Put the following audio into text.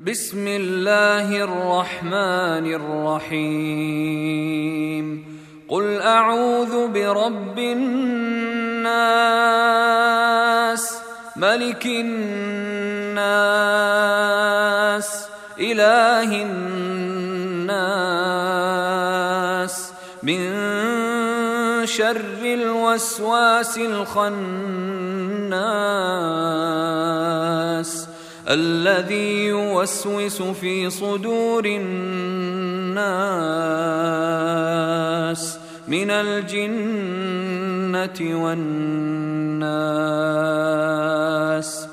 بسم الله الرحمن الرحيم قل أعوذ برب الناس ملك الناس إله الناس من شر الوسواس الخناس الذي يوسوس في صدور الناس من الجنة والناس.